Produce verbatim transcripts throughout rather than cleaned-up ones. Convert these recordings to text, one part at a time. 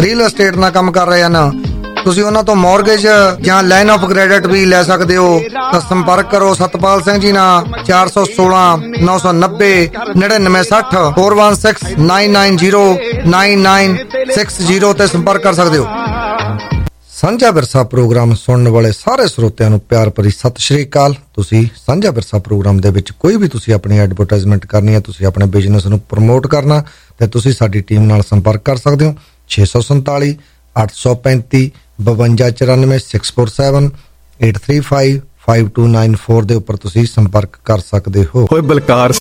Real estate ਨਾਲ ਕੰਮ ਕਰ ਰਹੇ ਹਨ, ਤੁਸੀਂ ਉਹਨਾਂ ਤੋਂ ਮੌਰਗੇਜ ਜਾਂ ਲਾਈਨ ਆਫ ਕ੍ਰੈਡਿਟ ਵੀ ਲੈ ਸਕਦੇ ਹੋ। ਤਾਂ ਸੰਪਰਕ ਕਰੋ ਸਤਪਾਲ ਸਿੰਘ ਜੀ ਨਾਲ ਚਾਰ ਸੌ ਸੋਲਾਂ ਨੌ ਸੌ ਨੱਬੇ ਨੜਿਨਵੇਂ ਸੱਠ four one six nine nine zero nine nine six zero ਤੇ ਸੰਪਰਕ ਕਰ ਸਕਦੇ ਹੋ। ਸਾਂਝਾ ਵਿਰਸਾ ਪ੍ਰੋਗਰਾਮ ਸੁਣਨ ਵਾਲੇ ਸਾਰੇ ਸਰੋਤਿਆਂ ਨੂੰ ਪਿਆਰ ਭਰੀ ਸਤਿ ਸ਼੍ਰੀ ਅਕਾਲ। ਤੁਸੀਂ ਸਾਂਝਾ ਵਿਰਸਾ ਪ੍ਰੋਗਰਾਮ ਦੇ ਵਿੱਚ ਕੋਈ ਵੀ ਤੁਸੀਂ ਆਪਣੀ ਐਡਵਰਟਾਈਜ਼ਮੈਂਟ ਕਰਨੀ ਹੈ, ਤੁਸੀਂ ਆਪਣੇ ਬਿਜ਼ਨਸ ਨੂੰ ਪ੍ਰਮੋਟ ਕਰਨਾ, ਤੇ ਤੁਸੀਂ ਸਾਡੀ ਟੀਮ ਨਾਲ ਸੰਪਰਕ ਕਰ ਸਕਦੇ ਹੋ। ਛੇ ਸੌ ਸੰਤਾਲੀ ਅੱਠ ਸੌ ਪੈਂਤੀ ਬਵੰਜਾ ਚੁਰਾਨਵੇਂ six four seven eight three five five two nine four ਦੇ ਉੱਪਰ ਤੁਸੀਂ ਸੰਪਰਕ ਕਰ ਸਕਦੇ ਹੋ। ਓਏ ਬਲਕਾਰ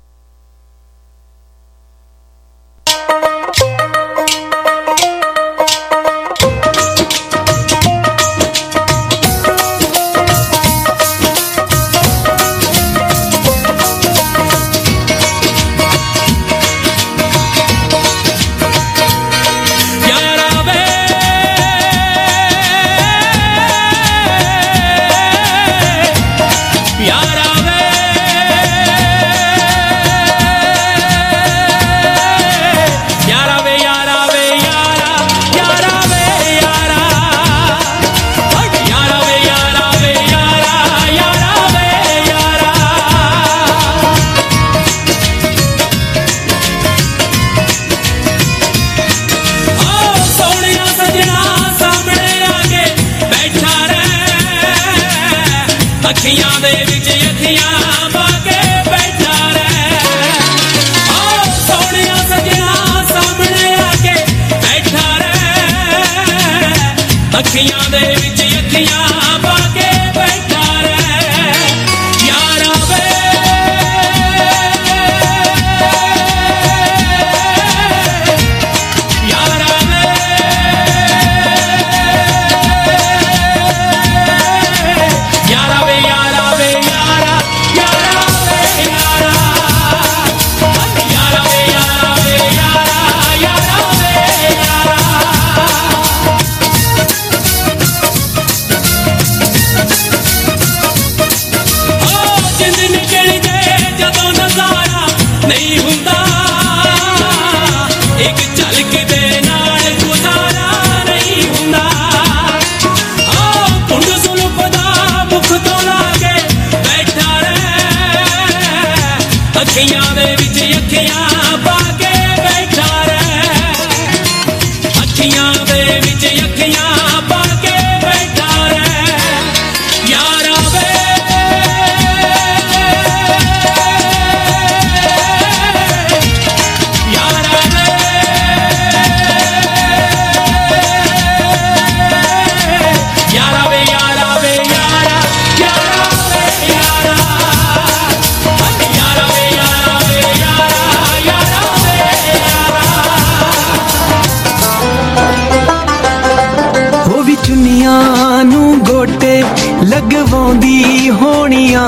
ਲਗਵਾਉਂਦੀ ਹੋਣੀਆਂ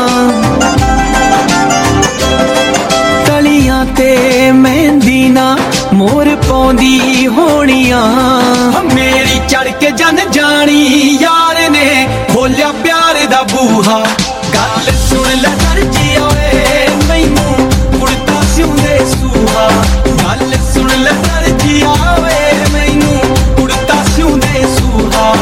ਤਲੀਆਂ ਤੇ ਮਹਿੰਦੀ ਨਾ ਮੋਰ ਪਾਉਂਦੀ ਹੋਣੀਆਂ। ਮੇਰੀ ਚੜ ਕੇ ਜਨ ਜਾਣੀ ਯਾਰ ਨੇ ਖੋਲਿਆ ਪਿਆਰ ਦਾ ਬੂਹਾ। ਗੱਲ ਸੁਣ ਲੈ ਦਰਜੀ ਓਏ ਮੈਨੂੰ ਕੁੜਤਾ ਸਿਉਂਦੇ ਸੂਹਾ। ਗੱਲ ਸੁਣ ਲੈ ਦਰਜੀ ਓਏ ਮੈਨੂੰ ਕੁੜਤਾ ਸਿਉਂਦੇ ਸੂਹਾ।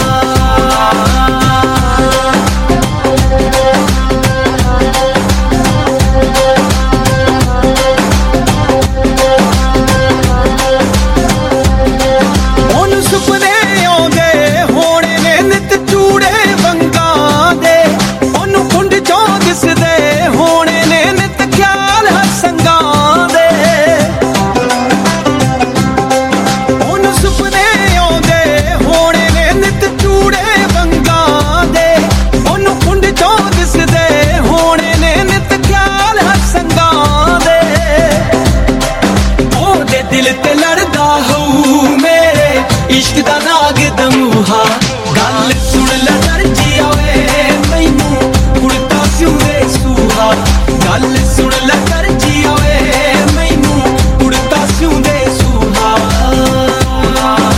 इश्क दा नाग दमूहा। गल सुन ले दर्जी ओए मैनू कुड़ता सिउंदे सूहा। गल सुन ले दर्जी ओए मैनू कुड़ता सिउंदे सूहा।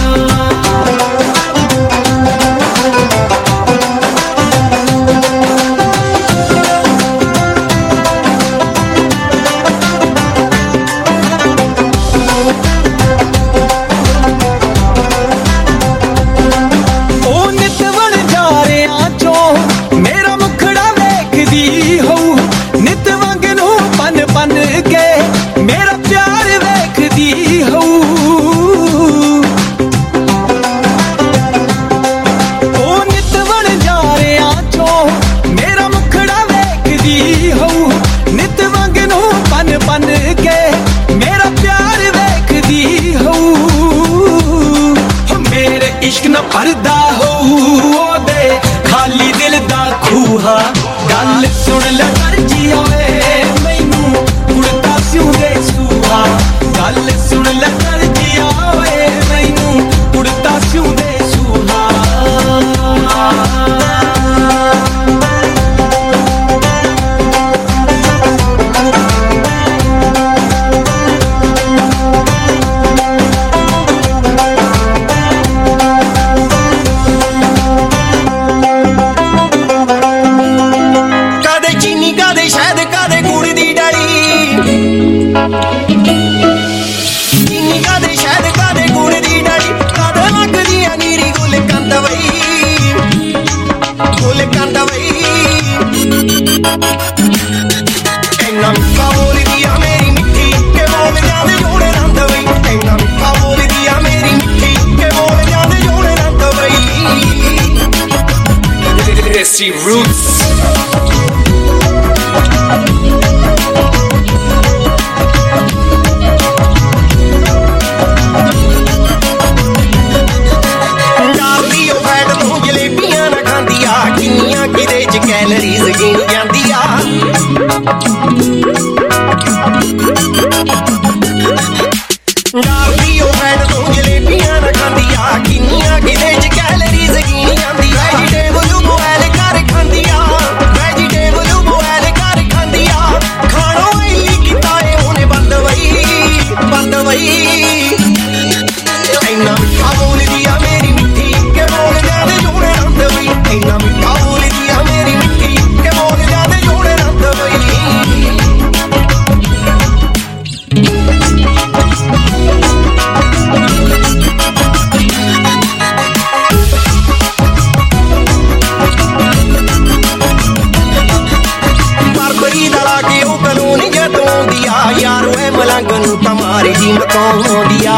इश्क न भरदा होऊ दे खाली दिल दा खूहा गल सुन ले दर्जी ओए मैनू उड़ता स्यों दे सूहा गल सुन ले दर्जी ओए मैनू उड़ता स्यों दे सूहा Roots. कैलोरीज गिन जांदी आ डार्बी ओ फैट तो जलेबियां ना खांदी आ किन्नियां किदे च कैलोरीज गिन जांदी आ वेजिटेबल बॉयल कर खांदी आ वेजिटेबल बॉयल कर खांदी आ खाणो इली कीता ए ओने बंद वई बंद वई इन्ना मिठा बोलदी आ मेरी मिठी के बोल जादे जोड़े रंद वई इन्ना मिठा बोलदी आ मेरी मिठी के बोल जादे जोड़े रंद वई यार वे मलंग नू तमारी जी मकाउंदिया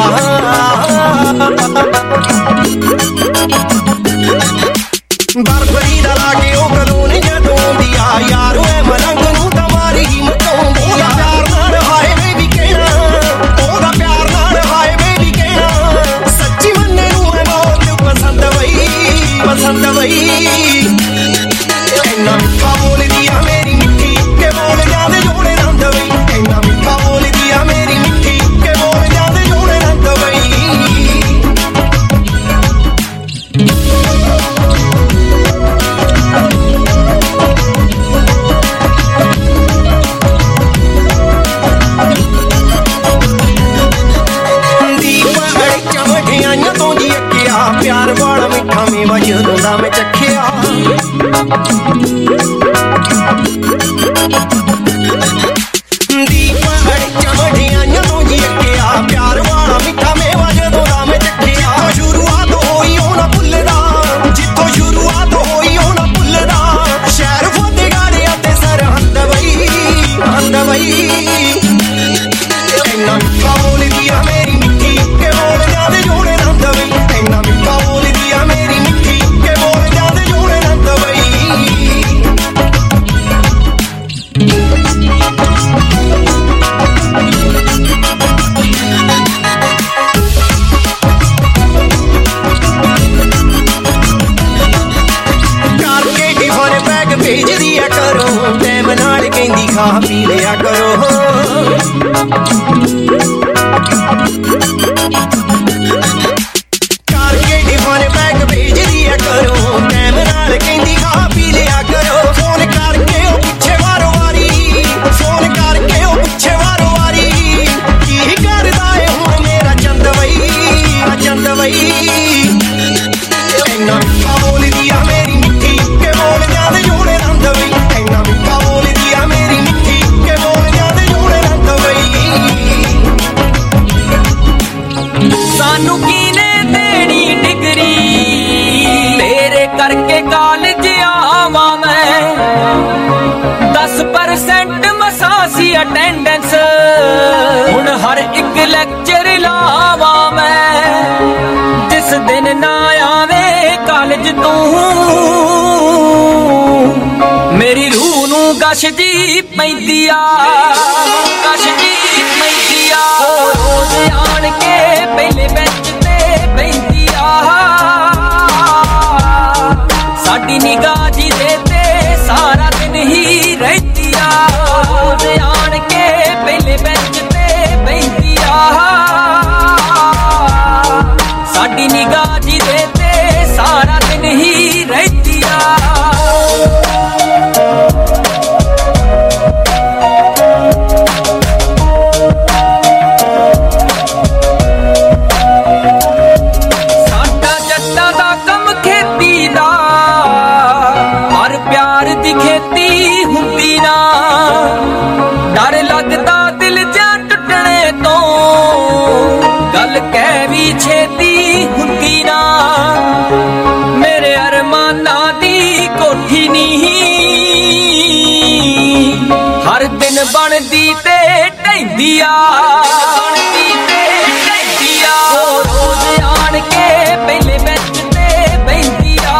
बरबरी दा लागे ओ कलोनी जदोंदिया यार वे मलंग नू तमारी जी मकाउंदिया प्यार नाल हाय वे भी कहना ओदा प्यार नाल हाय वे भी कहना सच्ची मन्ने नू है मौत पसंद वई पसंद वई इन्ना मिठा बोलदी आ मेरी मिठी के बोल जादे जोड़े रंद वई इन्ना मिठा बोलदी आ मेरी मिठी के बोल जादे जोड़े रंद वई प्यार वाला मिठा मेवा जदों दा मैं चखिया दीप बड़े चमड़ियां जदों जी अखिया प्यार वाला मिठा मेवा जदों दा मैं चखिया शुरुआत होई ओ ना भुलदा जित्थों शुरुआत होई ओ ना भुलदा शहर फतेहगढ़ ते सरहंद वई हंद वई इन्ना मिठा बोलदी आ मेरी मिठी के बोल जादे जोड़े रंद वई इन्ना मिठा बोलदी आ मेरी मिठी के बोल जादे जोड़े रंद वई करके टिफन पैक भेज दिया करो टैम नाल कहंदी खा पी लिया करो करके टिफन पैक भेज दिया करो टैम नाल कहंदी खा पी लिया करो फोन करके ओ पिछे वारो वारी फोन करके ओ पिछे वारो वारी की करदा ए हुण मेरा चंद वई चंद वई इन्ना मिठा बोलदी आ मेरी मिठी के बोल जादे जोड़े रंद वई इन्ना मिठा बोलदी आ मेरी मिठी के बोल जादे जोड़े रंद वई सानू कीने देनी डिग्री तेरे करके कॉलेज आवा मैं दस परसेंट मसासी अटेंडेंस हुण हर एक लेक्चर लावा मैं जिस दिन ना आवे कॉलेज तू मेरी रूह नू गश जी पैंदी आ गश जी पैंदी आ रोज आन के पहले बेंच ते बैंदी आ निगाह जी देते सारा दिन ही रहती आ छेती हुंदी ना मेरे अरमाना दी कोठी नहीं हर दिन बनदी ते ढैंदी आ बनदी ते ढैंदी आ रोज आन के पहले बेंच ते बहिंदी आ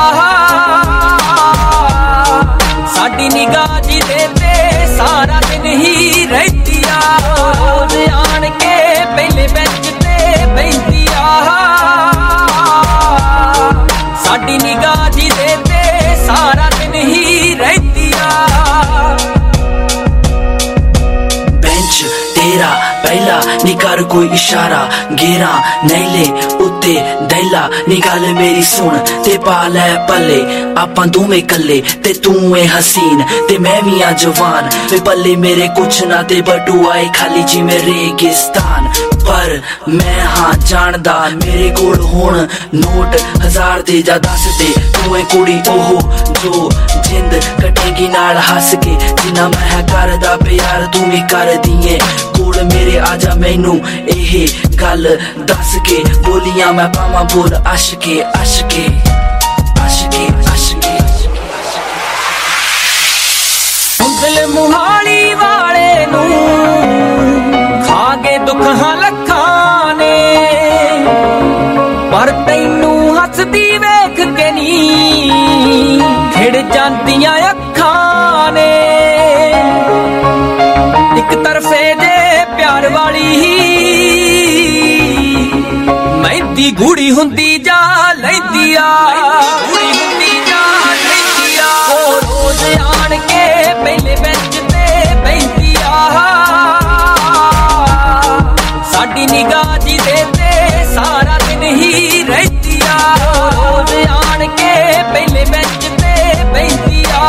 साडी निगाह जी दे ते सारा दिन ही रहती आ रोज आन के पहले बेंच ते बहिंदी साडी निगाह जी देते सारा दिन ही रहती आ बेंच तेरा पहला निकर कोई इशारा गेरा नैले उत्ते दैला निगाल मेरी सुन ते पाले पल्ले आपां दोवें कल्ले ते तू है हसीन ते मैं भी आ जवान वे पल्ले मेरे कुछ ना ते बटू आए खाली जी में रेगिस्तान पर मैं हाँ जानदा मेरे कोल हुण नोट हजार दे जा दस दे तू है कुड़ी ओहो जो जिंद कटेगी नाल हस के जिन्ना मैं करदा प्यार तू भी कर दिए कोल मेरे आजा मैनू एहे गल दस के बोलियां मैं पावां बोल अशके अशके अशके अशके दिल मुहाली वाले नू खागे दुख लखां ने पर तैनू हसदी वेख के नी खिड़ जांदियां अखां ने एक तरफे जे प्यार वाली मेहंदी गूड़ी हुंदी जा लैंदी आ गूड़ी हुंदी जा लैंदी आ रोज आन के पहले बेंच ते बहिंदी आ साडी निगाह जी देते सारा दिन ही रहती आ रोज आन के पहले बेंच ते बहिंदी आ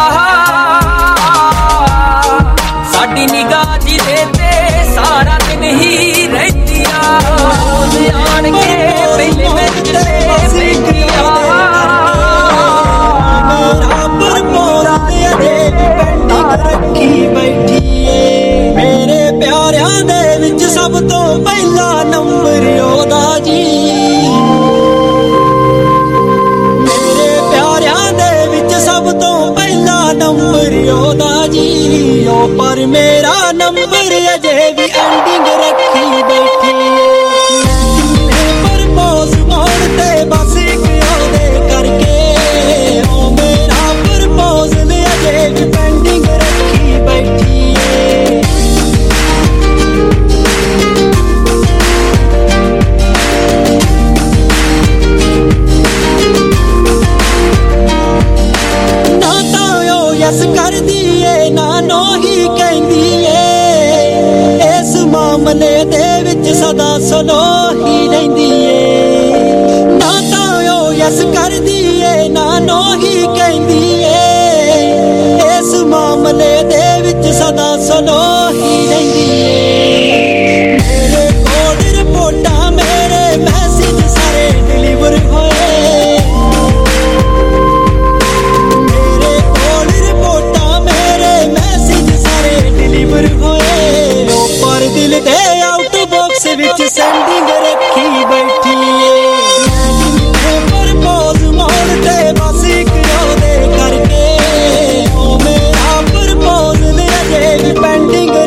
साडी निगाह जी देते सारा दिन ही रहती आ रोज आन के पहले बेंच ते बहिंदी आ रखी बैठी मेरे प्यारियां दे विच सब तो पहला नंबर ओदा जी मेरे प्यारियां दे विच सब तो पहला नंबर ओदा जी ओ पर मेरा नंबर अजे भी एंडिंग रखी बैठी प्रपोज मोड़ते बस एक ओदे करके ओ मेरा प्रपोजल अजे भी पेंडिंग रखी बैठी ना तायो यस कर दिए ना नो ही कहंदी ए इस मामले दे विच सदा सुनो ही रहिंदी ए ना तायो यस कर दिए ना नो ही कहंदी ए इस मामले दे विच सदा सुनो ही रहिंदी ए मेरे कोल रिपोर्टां मेरे मैसेज सारे डिलीवर होए मेरे कोल रिपोर्टां मेरे मैसेज सारे डिलीवर होए पर दिल दे आउट बॉक्स विच सेंडिंग रखी बैठी है प्रपोज मोड़ते बस एक ओदे करके ओ मेरा प्रपोजल अजे भी पेंडिंग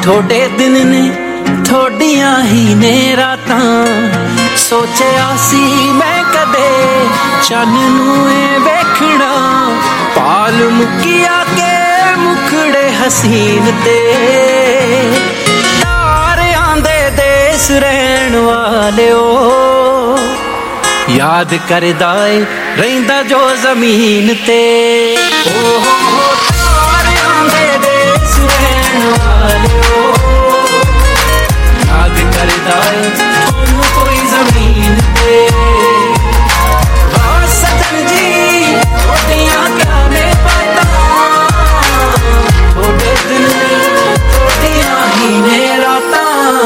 थोड़े दिन ने थोड़ियां ही ने रातां सोचिया सी मैं कदे चन्न नूं वेखना पाल मुकिया के मुखड़े हसीन ते तारियां दे देस रहन वाले ओ याद करदा ए रहिंदा जो जमीन ते ओ हो हो तारियां दे देस रहन वाले ओ याद करदा ए थानू कोई जमीन ते वाह सजन जी थोड़ियां क्या ने पता थोड़े दिन थोड़ियां ही ने रातां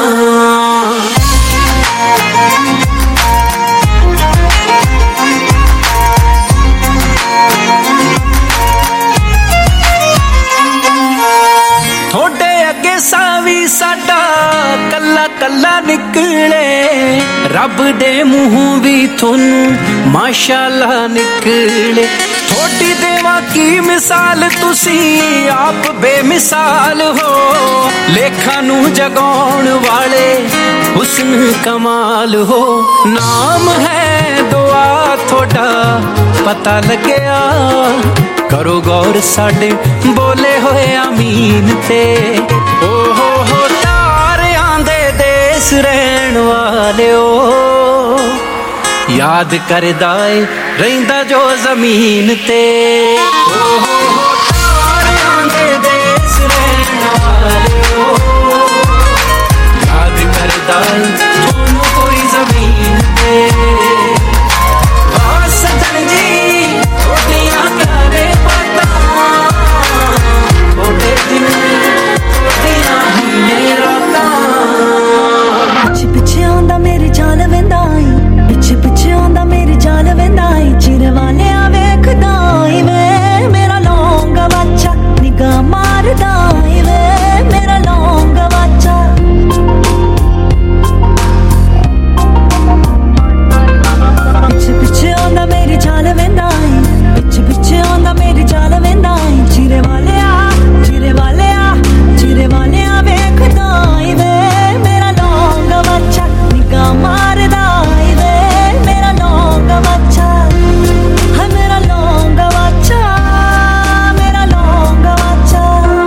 सावी साडा कल्ला कल्ला निकले रब दे मुंहों भी थोनू माशाअल्लाह निकले थोड़ी देवा की मिसाल तुसी आप बेमिसाल हो लेखा नू जगाउण वाले हुस्न कमाल हो नाम है दुआ थोड़ा पता लगया करो गौर साडे बोले होए आमीन ते ओ हो हो तारियां दे देस रहन वाले ओ याद करदा ए रहिंदा जो जमीन ते ओ हो हो तारियां दे देस रहन वाले ओ याद करदा ए थानू कोई जमीन ते वाह सजन जी थोड़ियां क्या ने पता थोड़े दिन थोड़ियां ही ने रातां पिछे पिछे आंदा मेरी जान वेंदा आई पिछे पिछे आंदा मेरी जान वेंदा आई चिर वाले आ वेखदा आई वे मेरा लौंगा बच्चा निगाह मारदा आई वे मेरा लौंगा बच्चा पिछे पिछे आंदा मेरी जान वेंदा आई पिछे पिछे आंदा मेरी जान वेंदा आई चिरे वाले आ चिरे वाले आ चिरे वाले आ वेखदा आई वे मेरा लौंगा बच्चा निगाह मारदा आई वे मेरा लौंगा बच्चा है मेरा लौंगा बच्चा मेरा लौंगा बच्चा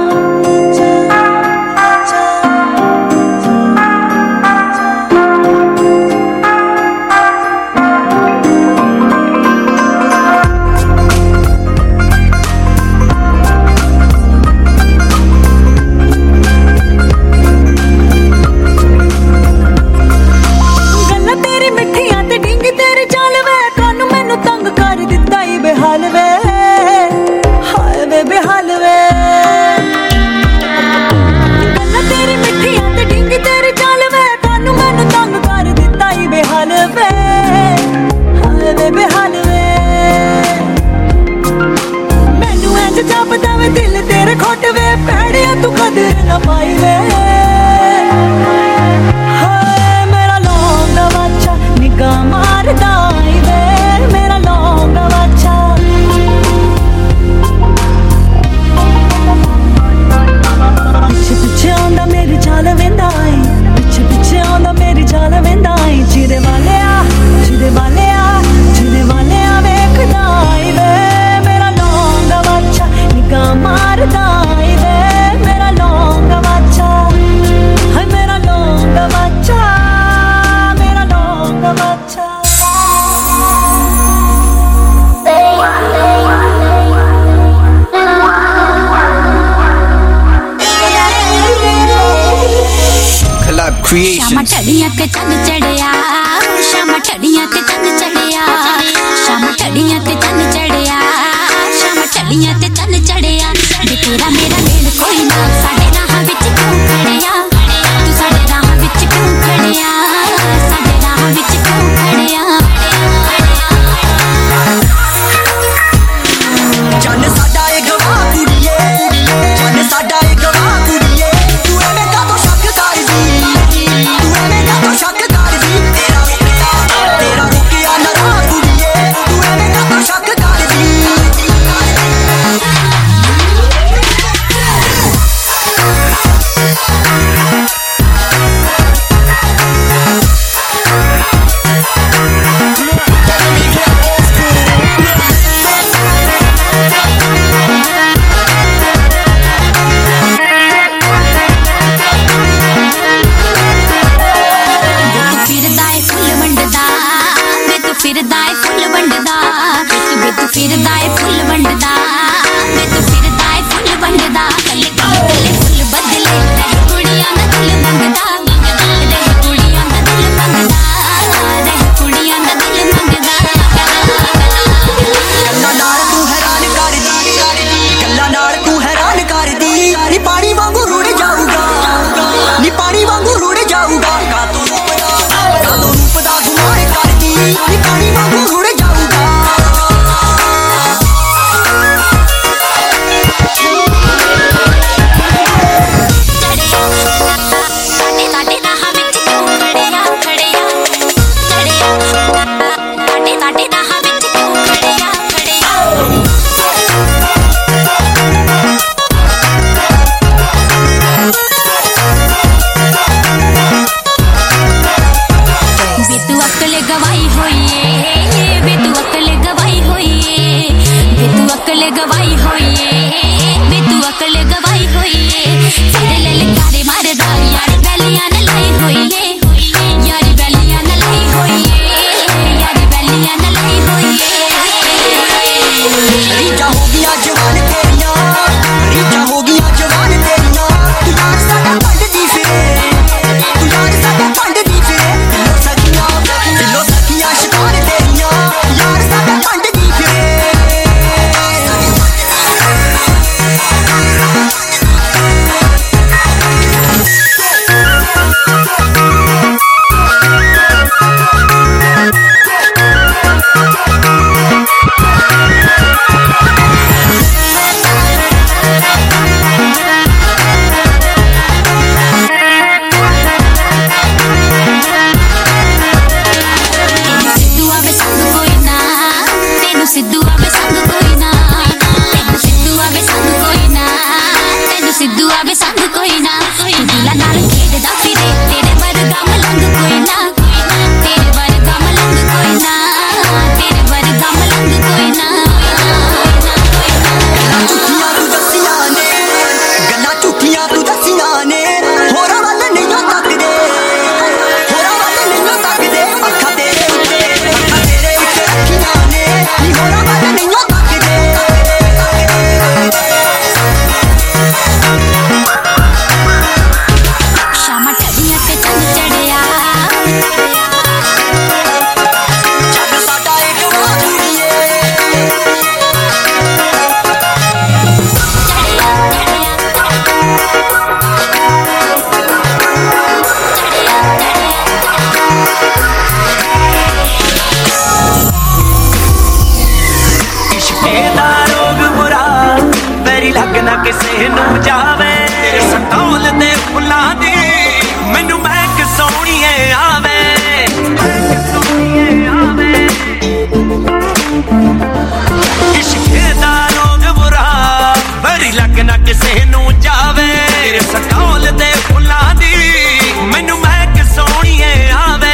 गल्ला तेरी मिठियां ते डिंग तेरे चाल वे कानू मैनू तंग कर दित्ता ई बेहाल वे हाय वे बेहाल वे गल्ला तेरी मिठियां ते डिंग तेरे चाल वे कानू मैनू तंग कर दित्ता ई बेहाल वे हाय वे बेहाल वे मैनू इंज जापदा वे दिल तेरे खोट वे पैड़िया तू कदर ना पाई वे हाय मेरा लौंगा बच्चा निगाह मारदा आई वे मेरा लौंगा बच्चा पिछे पिछे आंदा मेरी जान वेंदा आई पिछे पिछे आंदा मेरी जान वेंदा आई चिरे वाले आ चिरे वाले आ चिरे वाले आ वेखदा आई वे मेरा लौंगा बच्चा निगाह मारदा आई वे मेरा लौंगा बच्चा है मेरा लौंगा बच्चा मेरा लौंगा बच्चा Collab Creations. शामा टड़ियां ते चंद चढ़िया शामा टड़ियां ते चंद चढ़िया शामा टड़ियां ते चंद चढ़िया शामा टड़ियां ते चंद चढ़िया जे तेरा मेरा मेल कोई ना साडे राह विच क्यों खड़िया तू साडे राह विच क्यों खड़िया साडे राह विच क्यों खड़िया चन साडा ए गवा कुड़िए चन साडा ए गवा कुड़िए तू एवें कातों शक करदी तू एवें कातों शक करदी तेरा तेरा रुकिया ना राह कुड़िए तू एवें कातों शक करदी ਕਿਸੇ ਨੂੰ ਜਾਵੇ ਤੇਰੇ ਸੰਤੋਲ ਦੇ ਫੁੱਲਾਂ ਦੀ ਮੈਨੂੰ ਮਹਿਕ ਸੋਹਣੀਏ ਆਵੇ ਸੋਹਣੀਏ ਆਵੇ ਇਸ਼ਕ ਦਾ ਰੋਗ ਬੁਰਾ ਬੜੀ ਲੱਗਣਾ ਕਿਸੇ ਨੂੰ ਜਾਵੇ ਤੇਰੇ ਸੰਤੋਲ ਦੇ ਫੁੱਲਾਂ ਦੀ ਮੈਨੂੰ ਮਹਿਕ ਸੋਹਣੀਏ ਆਵੇ।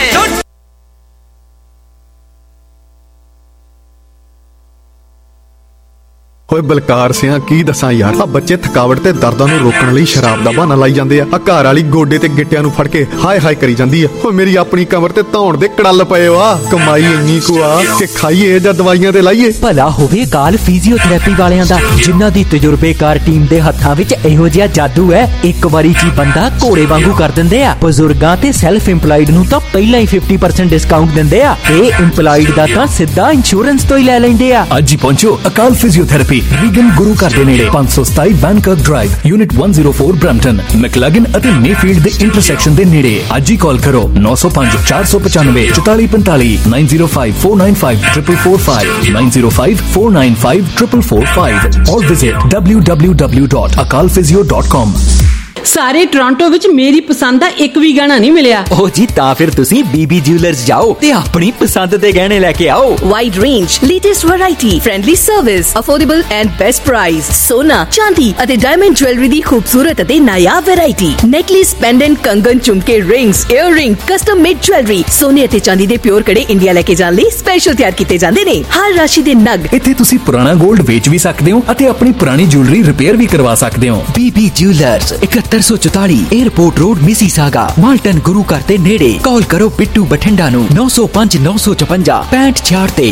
ਓਏ ਬਲਕਾਰ ਸਿਆ ਕੀ ਦੱਸਾਂ ਯਾਰ, ਆ ਬੱਚੇ ਥਕਾਵਟ ਤੇ ਦਰਦਾਂ ਨੂੰ ਰੋਕਣ ਲਈ ਸ਼ਰਾਬ ਦਾ ਬਹਾਨਾ ਲਾਈ ਜਾਂਦੇ ਆ। ਆ ਘਰ ਵਾਲੀ ਗੋਡੇ ਤੇ ਗਿੱਟਿਆਂ ਨੂੰ ਫੜ ਕੇ ਹਾਏ ਹਾਏ ਕਰੀ ਜਾਂਦੀ ਆ। ਓਏ ਮੇਰੀ ਆਪਣੀ ਕਮਰ ਤੇ ਧੌਣ ਦੇ ਕੜਲ ਪਏ ਵਾ। ਕਮਾਈ ਇੰਨੀ ਕੁ ਆ ਕਿ ਖਾਈਏ ਜਾਂ ਦਵਾਈਆਂ ਤੇ ਲਾਈਏ। ਭਲਾ ਹੋਵੇ ਕਾਲ ਫਿਜ਼ੀਓਥੈਰੇਪੀ ਵਾਲਿਆਂ ਦਾ, ਜਿਨ੍ਹਾਂ ਦੀ ਤਜਰਬੇਕਾਰ ਟੀਮ ਦੇ ਹੱਥਾਂ ਵਿੱਚ ਇਹੋ ਜਿਹਾ ਜਾਦੂ ਹੈ, ਇੱਕ ਵਾਰੀ ਚ ਬੰਦਾ ਘੋੜੇ ਵਾਂਗੂ ਕਰ ਦਿੰਦੇ ਆ। ਬਜ਼ੁਰਗਾਂ ਤੇ ਸੈਲਫ ਇੰਪਲਾਈਡ ਨੂੰ ਤਾਂ ਪਹਿਲਾਂ ਹੀ ਫਿਫਟੀ ਪਰਸੈਂਟ ਡਿਸਕਾਊਂਟ ਦਿੰਦੇ ਆ ਤੇ ਇੰਪਲਾਈਡ ਦਾ ਤਾਂ ਸਿੱਧਾ ਇੰਸ਼ੋਰੈਂਸ ਤੋਂ ਹੀ ਲੈ ਲੈਂਦੇ ਆ। ਅੱਜ ਹੀ ਪਹੁੰਚੋ ਅਕਾਲ ਫਿਜ਼ੀਓਥੈਰੇਪੀ ਰੀਗਨ ਗੁਰੂ ਘਰ ਦੇ ਨੇੜੇ ਪੰਜ ਸੌ ਸਤਾਈ ਬੈਂਕਕ ਡਰਾਈਵ ਯੂਨਿਟ ਇੱਕ ਜ਼ੀਰੋ ਚਾਰ ਬ੍ਰੈਂਪਟਨ ਮੈਕਲਗਨ ਅਤੇ ਮੇਫੀਲਡ ਦੇ ਇੰਟਰਸੈਕਸ਼ਨ ਦੇ ਨੇੜੇ। ਅੱਜ ਹੀ ਕਾਲ ਕਰੋ ਨੌ ਸੌ ਪੰਜ ਚਾਰ ਸੌ ਪਚਾਨਵੇਂ ਚੁਤਾਲੀ ਪੰਤਾਲੀ nine zero five four nine five triple four five nine zero five four nine five triple four five or visit W W W dot Akal physio dot com. ਸਾਰੇ ਟੋਰਾਂਟੋ ਵਿੱਚ ਮੇਰੀ ਪਸੰਦ ਦਾ ਇੱਕ ਵੀ ਗਹਿਣਾ ਨਹੀਂ ਮਿਲਿਆ। ਓ ਜੀ ਤਾਂ ਫਿਰ ਤੁਸੀਂ ਬੀਬੀ ਜਿਊਲਰਸ ਜਾਓ ਤੇ ਆਪਣੀ ਪਸੰਦ ਦੇ ਗਹਿਣੇ ਲੈ ਕੇ ਆਓ। Wide range, latest variety, friendly service, affordable and best price. ਸੋਨਾ, ਚਾਂਦੀ ਅਤੇ ਡਾਇਮੰਡ ਜੁਐਲਰੀ ਦੀ ਖੂਬਸੂਰਤ ਅਤੇ ਨਾਯਾਬ ਵੈਰਾਈਟੀ। ਨੈਕਲੇਸ, ਪੈਂਡੈਂਟ, ਕੰਗਨ, ਝੁਮਕੇ, rings, earring, custom made jewellery. ਸੋਨੇ ਅਤੇ ਚਾਂਦੀ ਦੇ ਪਿਓਰ ਕੜੇ ਇੰਡੀਆ ਲੈ ਕੇ ਜਾਣ ਲਈ ਸਪੈਸ਼ਲ ਤਿਆਰ ਕੀਤੇ ਜਾਂਦੇ ਨੇ। ਹਰ ਰਾਸ਼ੀ ਦੇ ਨਗ। ਇੱਥੇ ਤੁਸੀਂ ਪੁਰਾਣਾ 골ਡ ਵੇਚ ਵੀ ਸਕਦੇ ਹੋ ਅਤੇ ਆਪਣੀ ਪੁਰਾਣੀ ਜੁਐਲਰੀ ਰਿਪੇਅਰ ਵੀ ਕਰਵਾ ਸਕਦੇ ਹੋ। ਬੀਬੀ ਜਿਊਲਰਸ ਇਕਹੱਤਰ ਸੌ ਚੁਤਾਲੀ 에ਅਰਪੋਰਟ ਰੋਡ, ਮਿਸੀਸਾਗਾ, ਮਾਲਟਨ ਗੁਰੂ ਘਰ ਦੇ ਨੇੜੇ। ਕਾਲ ਕਰੋ ਬਿੱਟੂ ਬਠਿੰਡਾ ਨੂੰ ਨੌ ਸੌ ਪੰਜ ਨੌ ਸੌ ਚੁਰੰਜਾ ਪੈਂਹਠ ਛਿਆਹਠ ਤੇ।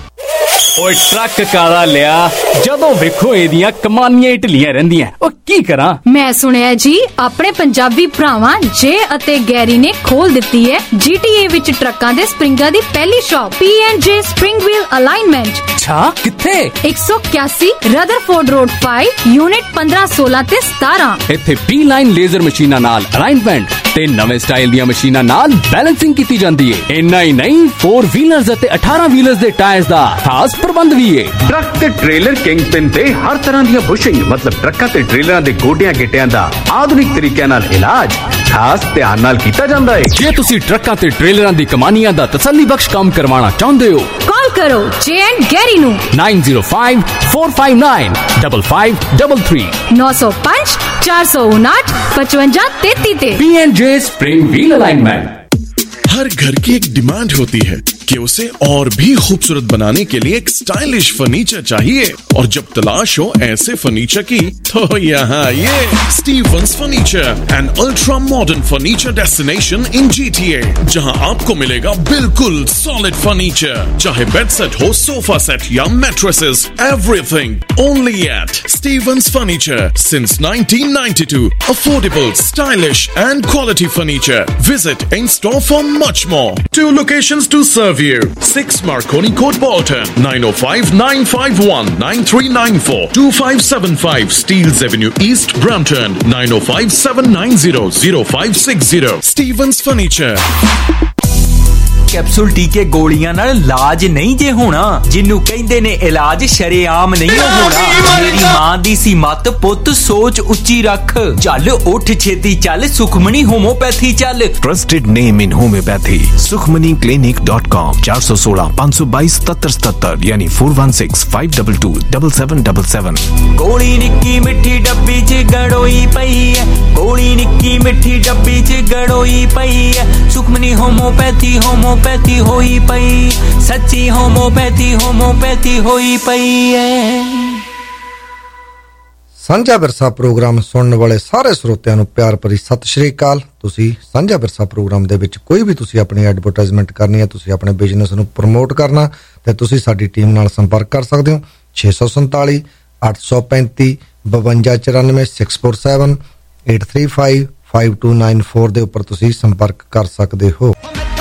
ਓਏ ਟਰੱਕ ਕਾਲਾ ਲਿਆ, ਜਦੋਂ ਵੇਖੋ ਇਹਦੀਆਂ ਕਮਾਨੀਆਂ ਢਿੱਲੀਆਂ ਰਹਿੰਦੀਆਂ। ਉਹ ਕੀ ਕਰਾਂ? ਮੈਂ ਸੁਣਿਆ ਜੀ ਆਪਣੇ ਪੰਜਾਬੀ ਭਰਾਵਾਂ ਜੇ ਅਤੇ ਗੈਰੀ ਨੇ ਖੋਲ ਦਿੱਤੀ ਹੈ ਜੀਟੀਏ ਵਿੱਚ ਟਰੱਕਾਂ ਦੇ ਸਪਰਿੰਗਾਂ ਦੀ ਪਹਿਲੀ shop, P and J spring wheel alignment. ਅੱਛਾ, ਕਿੱਥੇ? ਇੱਕ ਸੌ ਇਕਿਆਸੀ ਰਦਰਫੋਰਡ ਰੋਡ ਪੰਜ ਯੂਨਿਟ ਪੰਦਰਾਂ ਸੋਲਾਂ ਤੇ ਸਤਾਰਾਂ। ਇੱਥੇ ਪੀ ਲਾਈਨ ਲੇਜ਼ਰ ਮਸ਼ੀਨਾਂ ਨਾਲ ਅਲਾਈਨਮੈਂਟ ਤੇ ਨਵੇਂ ਸਟਾਈਲ ਦੀਆਂ ਮਸ਼ੀਨਾਂ ਨਾਲ ਬੈਲੈਂਸਿੰਗ ਕੀਤੀ ਜਾਂਦੀ ਹੈ। ਇੰਨਾ ਹੀ ਨਹੀਂ, ਫੋਰ ਵੀਲਰਸ ਅਤੇ ਅਠਾਰਾਂ ਵੀਲਰਸ ਦੇ ਟਾਇਰਸ ਦਾ ਖਾਸ ਪ੍ਰਬੰਧ ਵੀ ਹੈ। ਟਰੱਕ ਤੇ ਟ੍ਰੇਲਰ ਕਿੰਗ ਪਿਨ ਤੇ ਹਰ ਤਰ੍ਹਾਂ ਦੀਆਂ ਬੁਸ਼ਿੰਗ, ਮਤਲਬ ਟਰੱਕਾਂ ਤੇ ਟ੍ਰੇਲਰਾਂ ਦੇ ਗੋਡਿਆਂ ਗਿੱਟਿਆਂ ਦਾ ਆਧੁਨਿਕ ਤਰੀਕਿਆਂ ਨਾਲ ਇਲਾਜ ਖਾਸ ਧਿਆਨ ਨਾਲ ਕੀਤਾ ਜਾਂਦਾ ਹੈ। ਜੇ ਤੁਸੀਂ ਟਰੱਕਾਂ ਤੇ ਟ੍ਰੇਲਰਾਂ ਦੀ ਕਮਾਨੀਆਂ ਦਾ ਤਸੱਲੀ ਬਖਸ਼ ਕੰਮ ਕਰਵਾਉਣਾ ਚਾਹੁੰਦੇ ਹੋ, ਕਾਲ ਕਰੋ ਜੇ ਐਂਡ ਗੈਰੀ ਨੂੰ nine zero five four five nine double five double three ਨੌ ਸੌ ਪੰਜ ਚਾਰ ਸੌ उनाठ पचवंजा तैती ते। P and J spring wheel alignment. हर घर की एक डिमांड होती है कि उसे और भी खूबसूरत बनाने के लिए एक स्टाइलिश फर्नीचर चाहिए, और जब तलाश हो ऐसे फर्नीचर की तो यहाँ ये Stevens furniture, an ultra modern furniture destination in GTA, जहाँ आपको मिलेगा बिल्कुल सॉलिड फर्नीचर, चाहे बेड सेट हो, सोफा सेट या mattresses, everything only at Stevens furniture since nineteen ninety two. Affordable, stylish and quality furniture. Visit in store for much more. Two locations to serve View. six Marconi Court, Bolton. nine oh five, nine five one, nine three nine four. two five seven five Steeles Avenue East, Brampton. nine oh five, seven nine zero, zero five six zero. Stevens Furniture. Capsule टीके गोलियां नाल इलाज नहीं जे होना जिन्नू कहंदे ने इलाज शरेआम नहीं होना मेरी मां दी सी मत पुत सोच उच्ची रख चल उठ छेती चल सुखमनी होम्योपैथी चल trusted name in homeopathy Sukhmani clinic dot com चार सौ सोलह पाँच सौ बाईस सतर सतर यानी four one six five double two double seven double seven. गोली निक्की मिठी डब्बी च गड़ोई पई है गोली निक्की मिठी डब्बी च गड़ोई पई है सुखमनी होम्योपैथी होमो होम्योपैथी होई पई सच्ची होम्योपैथी होम्योपैथी होई पई है। ਸਾਂਝਾ ਵਿਰਸਾ ਪ੍ਰੋਗਰਾਮ ਸੁਣਨ ਵਾਲੇ ਸਾਰੇ ਸਰੋਤਿਆਂ ਨੂੰ ਪਿਆਰ ਭਰੀ ਸਤਿ ਸ਼੍ਰੀ ਅਕਾਲ। ਤੁਸੀਂ ਸਾਂਝਾ ਵਿਰਸਾ ਪ੍ਰੋਗਰਾਮ ਦੇ ਵਿੱਚ ਕੋਈ ਵੀ ਤੁਸੀਂ ਆਪਣੀ ਐਡਵਰਟਾਈਜ਼ਮੈਂਟ ਕਰਨੀ ਹੈ ਤੁਸੀਂ ਆਪਣੇ ਬਿਜ਼ਨਸ ਨੂੰ ਪ੍ਰਮੋਟ ਕਰਨਾ ਤੇ ਤੁਸੀਂ ਸਾਡੀ ਟੀਮ ਨਾਲ ਸੰਪਰਕ ਕਰ ਸਕਦੇ ਹੋ ਛੇ ਸੌ ਸੰਤਾਲੀ ਅੱਠ ਸੌ ਪੈਂਤੀ ਬਵੰਜਾ ਚੁਰਾਨਵੇਂ ਛੇ ਚਾਰ ਸੱਤ ਅੱਠ ਤਿੰਨ ਪੰਜ ਪੰਜ ਦੋ ਨੌਂ ਚਾਰ ਦੇ ਉੱਪਰ ਤੁਸੀਂ ਸੰਪਰਕ ਕਰ ਸਕਦੇ ਹੋ।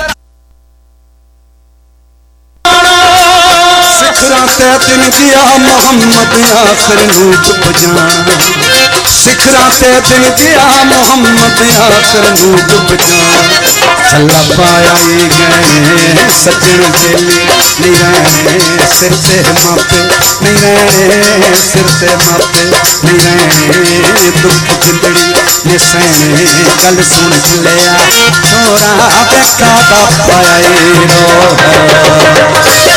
सिखरा ते दिन दिया मोहम्मद आखिर नूत बजा सिखरा ते दिन दिया मोहम्मद आखिर नूत बजा चला पाया गए सजन चेली नहीं रहने सिर से मापे नहीं रहने सिर से मापे नहीं रहने दुख जिंदड़ी ने सहने गल सुन लिया छोरा बेटा दा पाया रो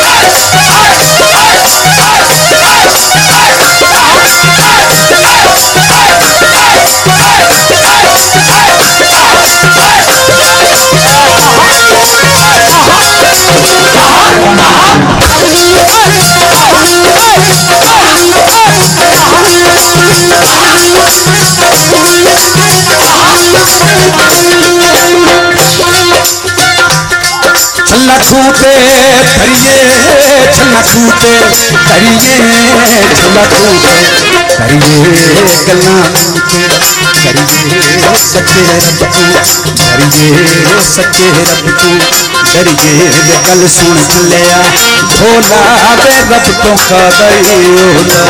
छल्ला छूटे करिए छल्ला छूटे करिए छल्ला छूटे करिए गल्ला करिए सच्चे रब को डरिए सच्चे रब को डरिए गल सुन लिया भोला वे रब तो का दयोला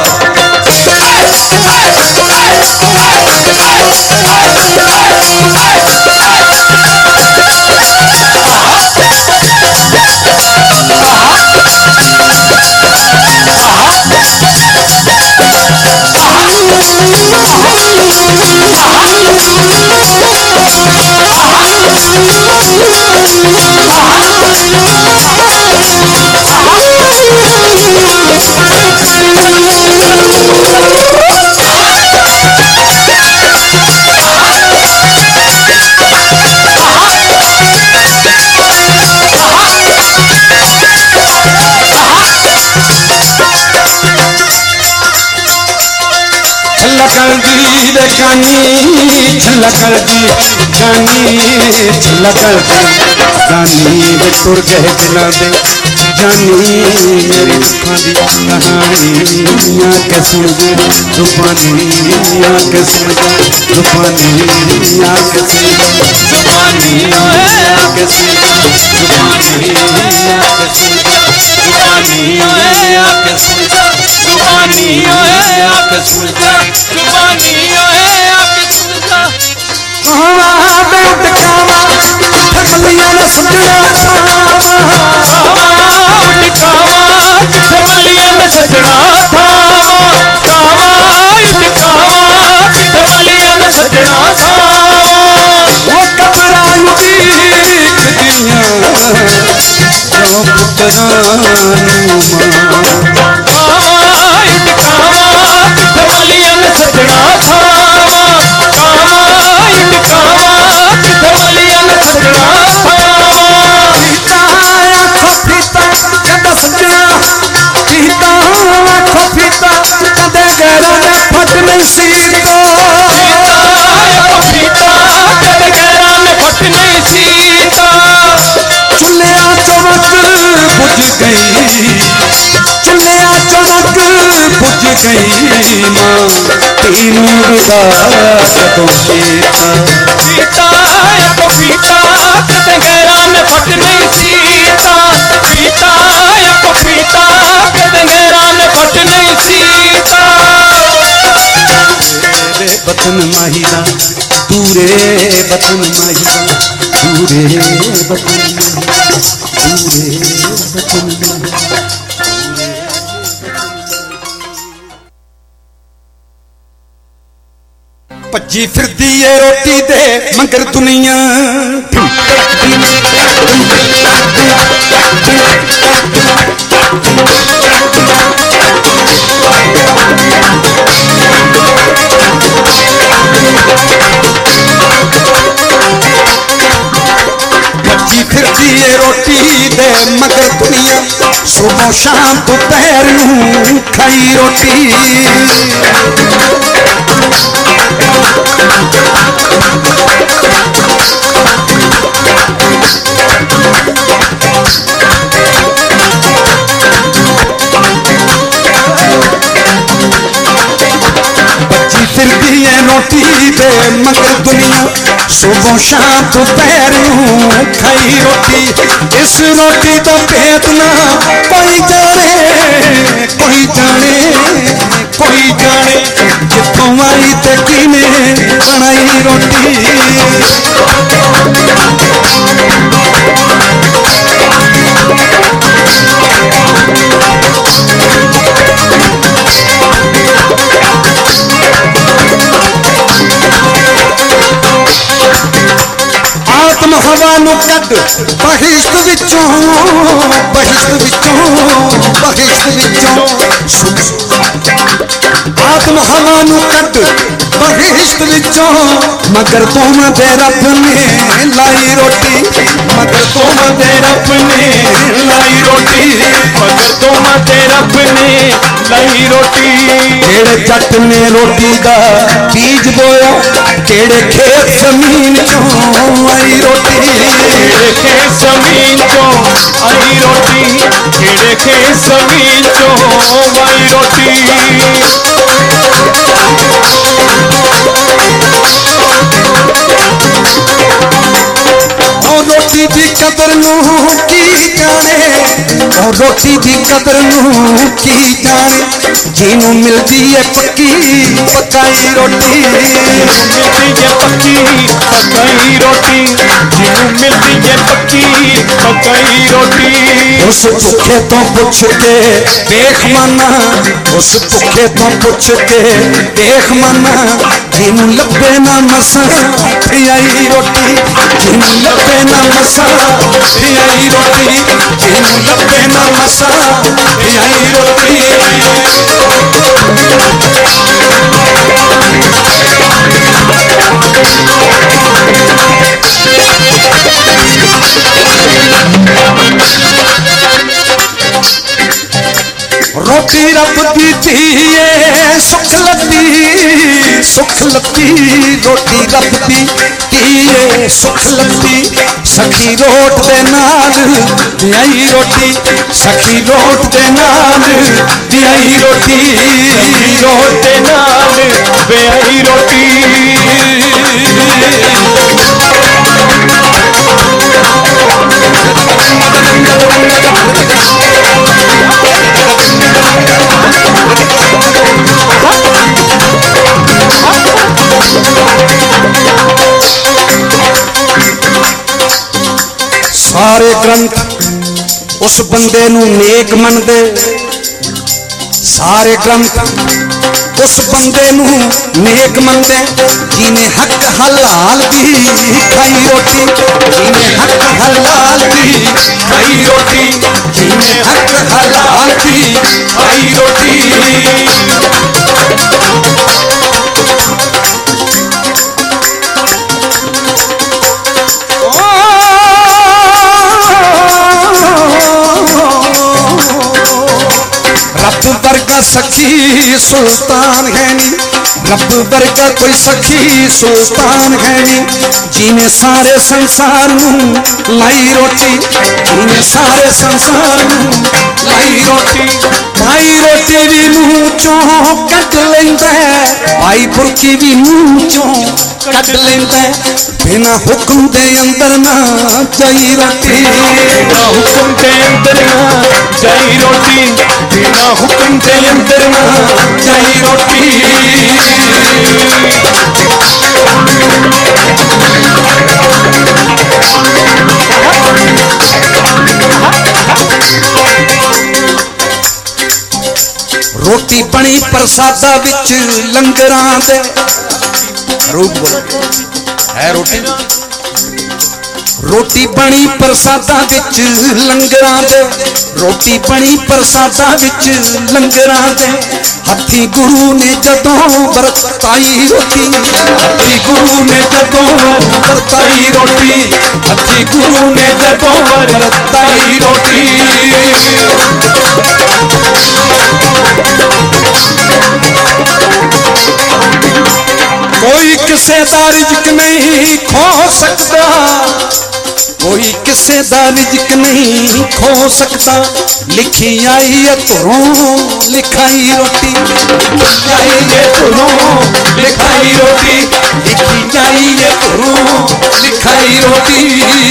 कर दी रे जानी छल्ला कर दी जानी छल्ला कर दी जानी वे तुर गए दिला दे जानी मेरी दुखा दी कहानी आके सुन जा जुबानी आके सुन जा जुबानी आके सुन जा जुबानी आके सुन जा जुबानी आके सुन जा जुबानी आके सुन जा जुबानी आके सुन जा जुबानी आके सुन जा कहावा बैठ कावा ठगलियां न सजना कावा उठ कावा ठगलियां न सजना कावा कावा उठ कावा ठगलियां न सजना वो कबरां दी खदियां जो पुत्रा नु मां चलिया चमक बुझ गई मां तीनों विदा कदों सीता सीता को सीता कदे गैरा में फट नहीं सीता दूरे वतन माहिया दूरे वतन दूरे वतन भज्जी फिरदी है रोटी दे मगर दुनिया भज्जी फिरदी है रोटी दे मगर दुनिया सुबह शाम दोपहर नूं खाई रोटी बच्ची फिरदी है रोटी दे मगर दुनिया सुबह शाम दोपहर नूं खाई रोटी इस रोटी तो पेट ना कोई जाने कोई जाने कोई जाने जितों आई ते किने बनाई रोटी आत्म हवा नु कद बहिश्त विचों बहिश्त विचों बहिश्त विचों आत्म हवा नु कद बहिश्त विचों मगर तुम दे रब ने लाई रोटी मगर तुम दे रब ने लाई रोटी मगर तुम दे रब ने लाई रोटी केड़े जट ने रोटी दा बीज बोया केड़े खेत जमीन चों आई रोटी केड़े खेत जमीन चों आई रोटी केड़े खेत जमीन चों आई रोटी और रोटी दी कदर नूं की जाने और रोटी दी कदर नूं की जाने जिन्हों मिलती है पक्की पकाई रोटी मिलती है पक्की पकाई रोटी जिन्हों मिलती है पक्की पकाई रोटी उस भुखे तो पूछ के देख मना उस भुखे तो पूछ के देख मना जिन्हों लभे ना मसा आई रोटी जिन्हों लभे ना मसा आई रोटी जिन्हों लभे ना मसा आई रोटी रोटी रब दी थी सुख लगती सुख लगती रोटी रब दी थी सुख लगती सखी रोट दे नाल दियाई रोटी सखी रोट दे नाल दियाई रोटी रोट दे नाल दियाई रोटी सारे ग्रंथ उस बंदे नू नेक मनदे सारे ग्रंथ उस बंदे नू नेक मनदे जिन्हें हक हलाल दी खाई रोटी जिन्हें हक हलाल दी खाई रोटी जिन्हें हक हलाल दी खाई रोटी रब वर्गा सखी सुल्तान है नी रब वर्गा कोई सखी सुल्तान है नी जिन्हें सारे संसार नू लाई रोटी जिन्हें सारे संसार नू लाई रोटी भाई रोटी भी मुंह चों कट लेंदा भाई बुरकी भी मुंह चों कट लेंदा बिना हुक्म दे अंदर ना जाई रोटी बिना हुक्म दे अंदर ना जाई रोटी बिना हुक्म दे अंदर ना जाई रोटी रोटी बनी प्रसादा विच लंगरां दे रूप बोलो है रोटी रोटी बनी प्रसादा विच लंगरां दे रोटी बनी प्रसादा विच लंगरां दे हथी गुरु ने जदों बरताई रोटी हथी गुरु ने जदों बरताई रोटी हथी गुरु ने जदों बरताई रोटी कोई किसे दा रिज़्क नहीं खो सकता कोई किसे दा रिज़्क नहीं खो सकता लिखी आई है तुरों लिखाई रोटी लिखी आई है तुरों लिखाई रोटी लिखी आई है तुरों लिखाई रोटी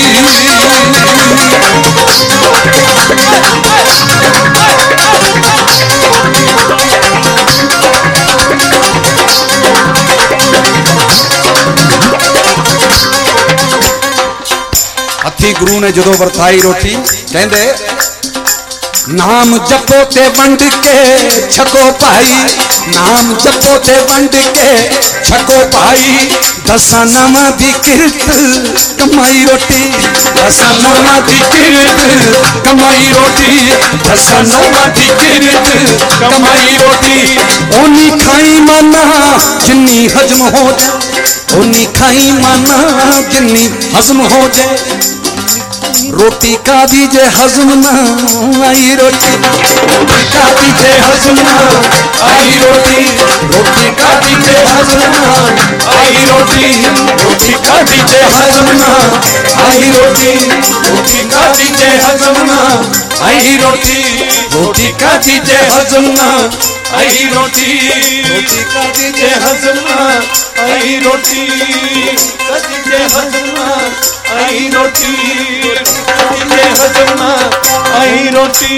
हथी गुरु ने जदों वरताई रोटी कहंदे नाम जपो ते वंड के छको भाई नाम जपो ते वंड के छको भाई दसा नवां दी किरत कमाई रोटी दसा नवां दी किरत कमाई रोटी दसा नवां दी किरत कमाई रोटी ओनी खाई माना जिन्नी हजम हो जाए ओनी खाई माना जिन्नी हजम हो जाए रोटी का दीजे हजम ना आई रोटी रोटी का दीजे हजम ना आई रोटी रोटी का दीजे हजम ना आई रोटी रोटी का दीजे हजम ना आई रोटी रोटी का दीजे हजम ना आई रोटी रोटी का दीजे हजम ना आई रोटी रोटी का दीजे हजम ना आई रोटी का दीजे हजम ना आई रोटी दीजे हजम ना आई रोटी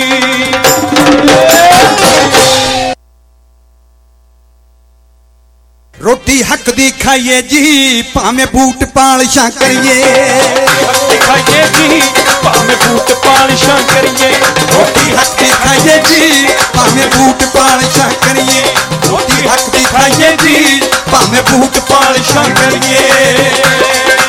रोटी हक दी खाइए जी भावें बूट पालिशां करिए हक दी खाइए जी भावें बूट पालिशां करिए रोटी हक दी खाइए जी भावें बूट पालिशां करिए रोटी हक दी खाइए जी भावें बूट पालिशां करिए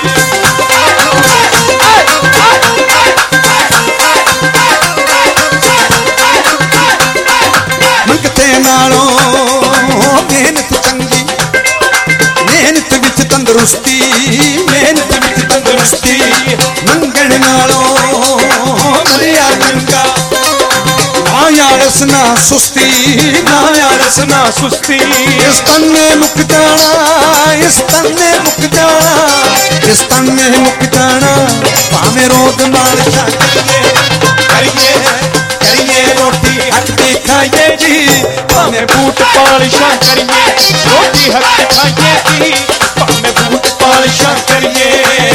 मंगते नालों मेहनत चंगी मेहनत विच तंदरुस्ती मेहनत विच तंदरुस्ती मंगण नालों मरिया चंगा ना यारस ना सुस्ती ना यारस ना सुस्ती इस तन में मुक जाना इस तन में मुक जाना इस तन में मुक जाना भावें रोग मालिशां करिए करिए रोटी हक दी खाइए जी भावें बूट पालिशां करिए रोटी हक दी खाइए जी भावें बूट पालिशां करिए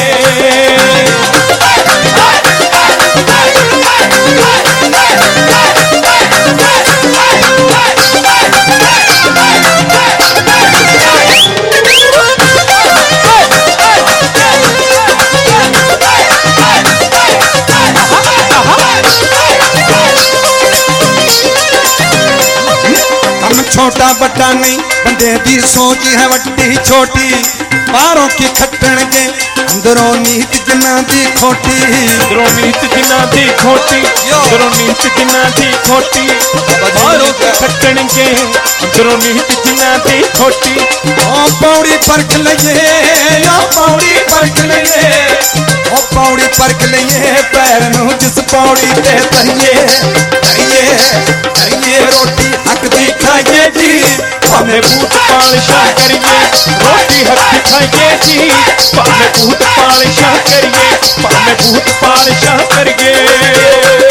छोटा बड़ा नहीं बंदे दी सोच है वड्डी छोटी बाहरों की खट्टन के अंदरों नीत जिन्ना दी खोटी अंदरों नीत जिन्ना दी खोटी अंदरों नीत जिन्ना दी खोटी बाहरों की खट्टन के अंदरों नीत जिन्ना दी खोटी ओ पौड़ी परख लइए ओ पौड़ी परख लइए ओ पौड़ी परख लइए पैर नूं जिस पौड़ी ते तरिए तरिए तरिए रोटी हक दी खाइए जी भावें बूट पालिशां करिए रोटी हक दी खाइए जी भावें बूट पालिशां करिए भावें बूट पालिशां करिए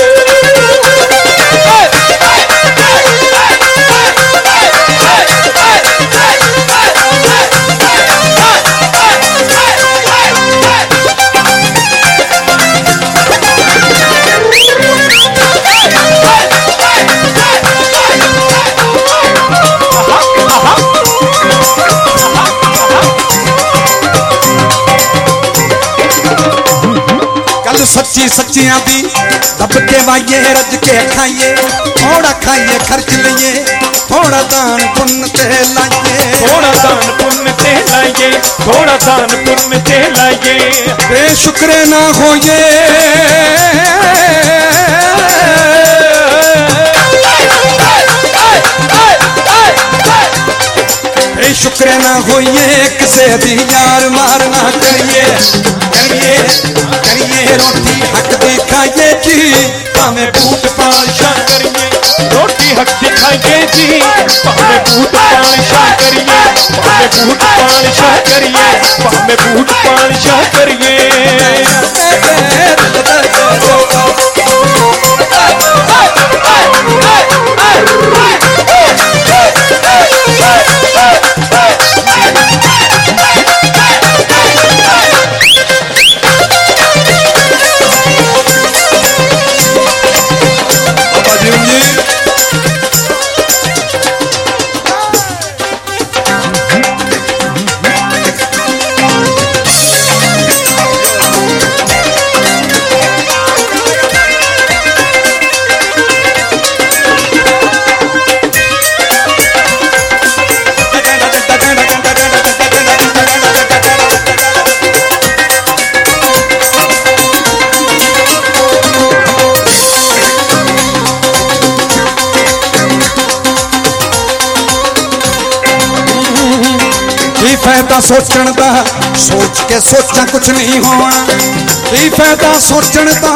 सच्ची सच्चियां दी दब के वाइए रज के खाइए थोड़ा खाइए खर्च लिए थोड़ा दान पुण्य ते लाइए थोड़ा दान पुण्य ते लाइए थोड़ा दान पुण्य ते लाइए बेशुक्रे ना होइए शुक्र ना होइए किसे दी यार मार ना करिए करिए करिए रोटी हक दी खाइए जी भावें बूट पालशा करिए रोटी हक दी खाइए जी भावें बूट पालशा करिए भावें बूट पालशा करिए भावें बूट पालशा करिए फायदा सोचण दा सोच के सोचा कुछ नहीं होना की फायदा सोचण दा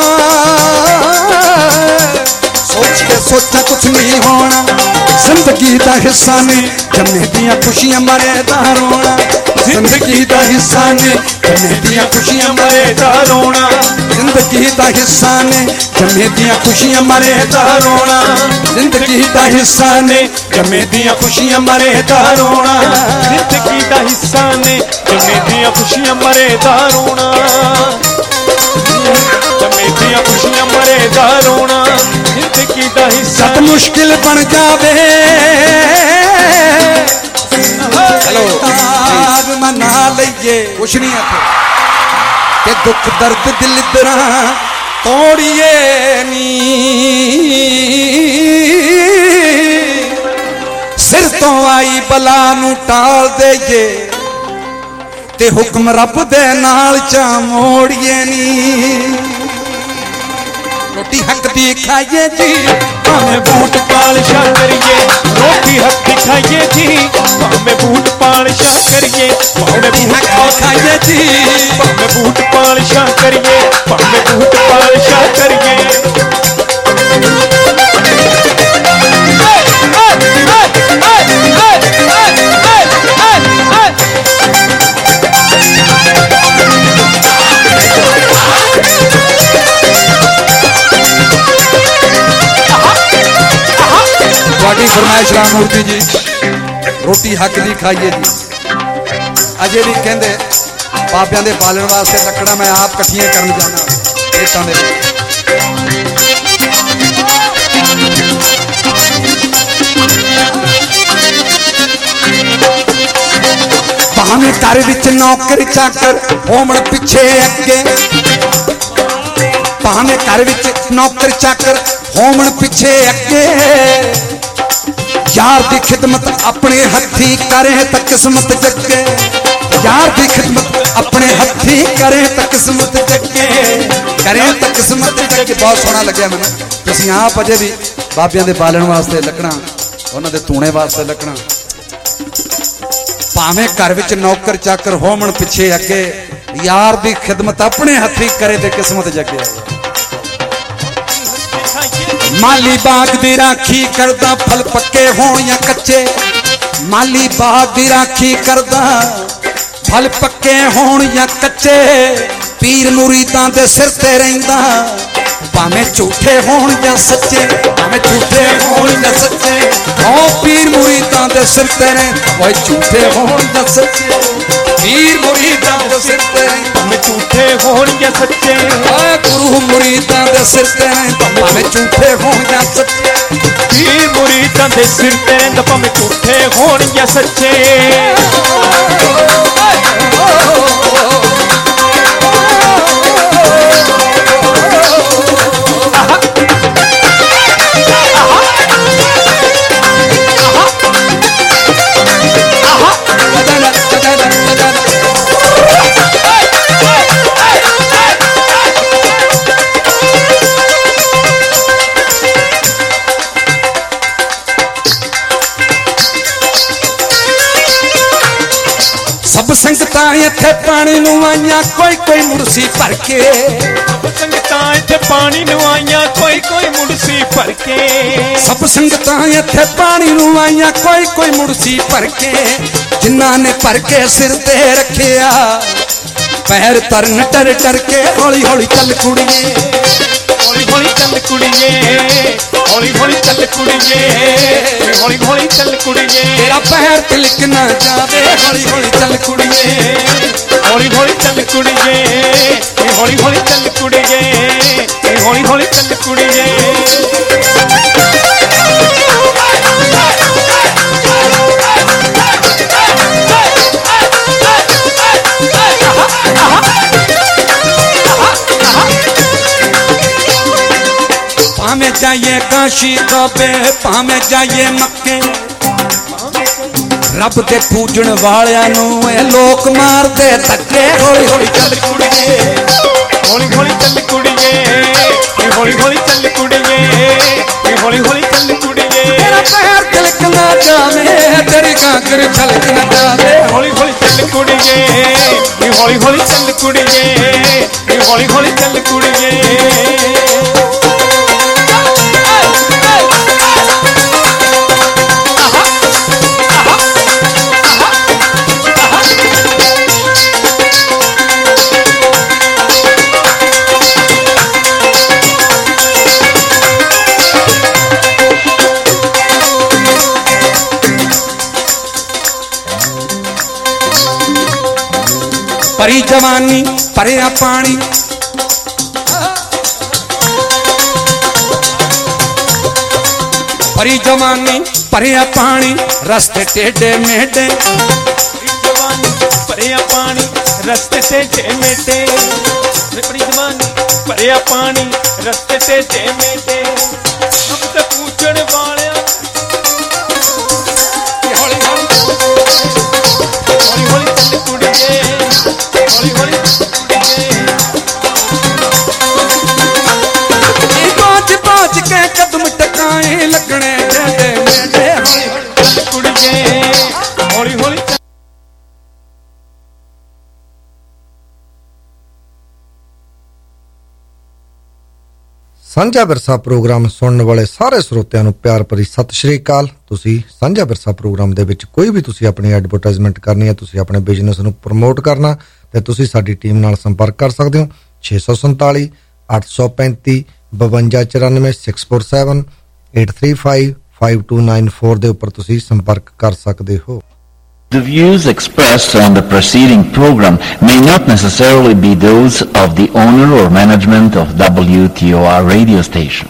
सोच के सोचा कुछ नहीं होना जिंदगी दा हिस्सा ने जमे दियां खुशियां मरे दा रोना जिंदगी दा हिस्सा ने जमे दियां खुशियां मरे दा रोना जिंदगी दा हिस्सा ने जमे दियां खुशियां मरे दा रोना जिंदगी दा हिस्सा ने जमे दियां खुशियां मरे दा रोना जिंदगी दा हिस्सा ने जमे दियां खुशियां मरे दा रोना जमे दियां खुशियां मरे दा रोना जिंदगी दा हिस्सा सत मुश्किल बन जावे हेलो आज मना लइए कुछ नहीं आते के दुख दर्द दिल दरा तोड़िए नी सिर तो आई बला नू टाल देइए ते हुक्म रब दे नाल चा मोड़िए नी रोटी हक दी खाइए जी भावें बूट पालशा करिए रोटी हक दी खाइए जी भावें बूट पालशा करिए भावें बूट खाइए जी भावें बूट पालशा करिए भावें बूट पालशा करिए थोड़ी फरमाइश राममूर्ति जी रोटी हक दी खाइए जी अजे भी कहते बाबियां दे पालन वास्ते लकड़ा मैं आप कट्ठियां करन जाना खेतां दे भावें घर विच नौकर चाकर होमण पिछे अगे भावें घर विच नौकर चाकर होमण पिछे अगे यार दी खिदमत अपने हथी करे तो किस्मत जगे यार दी खिदमत अपने हथी करे तो किस्मत जगे करे तो किस्मत जगे बहुत सोहना लगे मैंने तुसीं आप अजे भी बाबियां दे पालन वास्ते लगना उन्हां दे तूणे वास्ते लगना भावें घर विच नौकर चाकर होमण पिछे अगे यार दी खिदमत अपने हथी करे ते किस्मत जगे माली बाग दी राखी करदा फल पक्के हो या कच्चे माली बाग दी राखी करदा फल पक्के होण या कच्चे पीर मुरीदां दे सिर ते रहिंदा भावें झूठे होण या सच्चे भावें झूठे होण या सच्चे ओ पीर मुरीदां दे सिर ते रहिंदा ओए झूठे होण या सच्चे पीर मुरीदां दे सिर ते रहिंदा भावें झूठे होण या सच्चे ओए गुरु मुरीदां दे सिर ते रहिंदा भावें झूठे होण या सच्चे पीर मुरीदां दे सिर ते रहिंदा भावें झूठे होण या सच्चे संगतां इत्थे पानी नूं आईयां कोई कोई मुड़सी भर के सब संगतां इत्थे पानी नूं आईयां कोई कोई मुड़सी भर के सब संगतां इत्थे पानी नूं आईयां कोई कोई मुड़सी भर के जिन्हां ने भर के सिर ते रखिया पैर तरन डर डर के हौली हौली चल कुड़िए हौली हौली चल कुड़िए हौली हौली चल कुड़िए हौली हौली चल कुड़िए तेरा पैर तिलक ना जावे हौली हौली चल कुड़िए हौली हौली चल कुड़िए हौली हौली चल कुड़िए हौली हौली चल कुड़िए भावे जाइए काशी काबे भावे जाइए मक्के रब दे पूजन वालियां नूं ए लोक मारदे धक्के हौली हौली चल कुड़िए हौली हौली चल कुड़िए हौली हौली चल कुड़िए हौली हौली चल कुड़िए तेरा पैर तिलक ना जावे तेरी कांकर छलक ना जावे हौली हौली चल कुड़िए हौली हौली चल कुड़िए हौली हौली चल कुड़िए परी जवानी परिया पानी परी जवानी परिया पानी रस्ते टेढ़े मेढ़े जवानी परिया पानी रस्ते टेढ़े मेढ़े परी जवानी परिया पानी रस्ते टेढ़े मेढ़े अब तक पूछण वालिया हौली हौली हौली हौली चल कुड़िए हौली हौली बाज बाज के कदम टकाए लगने टेढ़े मेढ़े हौली हौली चल कुड़िए हौली हौली ਸਾਂਝਾ ਵਿਰਸਾ ਪ੍ਰੋਗਰਾਮ ਸੁਣਨ ਵਾਲੇ ਸਾਰੇ ਸਰੋਤਿਆਂ ਨੂੰ ਪਿਆਰ ਭਰੀ ਸਤਿ ਸ਼੍ਰੀ ਅਕਾਲ। ਤੁਸੀਂ ਸਾਂਝਾ ਵਿਰਸਾ ਪ੍ਰੋਗਰਾਮ ਦੇ ਵਿੱਚ ਕੋਈ ਵੀ ਤੁਸੀਂ ਆਪਣੀ ਐਡਵਰਟਾਈਜ਼ਮੈਂਟ ਕਰਨੀ ਹੈ, ਤੁਸੀਂ ਆਪਣੇ ਬਿਜ਼ਨਸ ਨੂੰ ਪ੍ਰਮੋਟ ਕਰਨਾ ਤੇ ਤੁਸੀਂ ਸਾਡੀ ਟੀਮ ਨਾਲ ਸੰਪਰਕ ਕਰ ਸਕਦੇ ਹੋ ਛੇ ਸੌ ਸੰਤਾਲੀ ਅੱਠ ਸੌ ਪੈਂਤੀ ਬਵੰਜਾ ਚੁਰਾਨਵੇਂ six four seven eight three five five two nine four ਦੇ ਉੱਪਰ ਤੁਸੀਂ ਸੰਪਰਕ ਕਰ ਸਕਦੇ ਹੋ। The views expressed on the preceding program may not necessarily be those of the owner or management of W T O R radio station.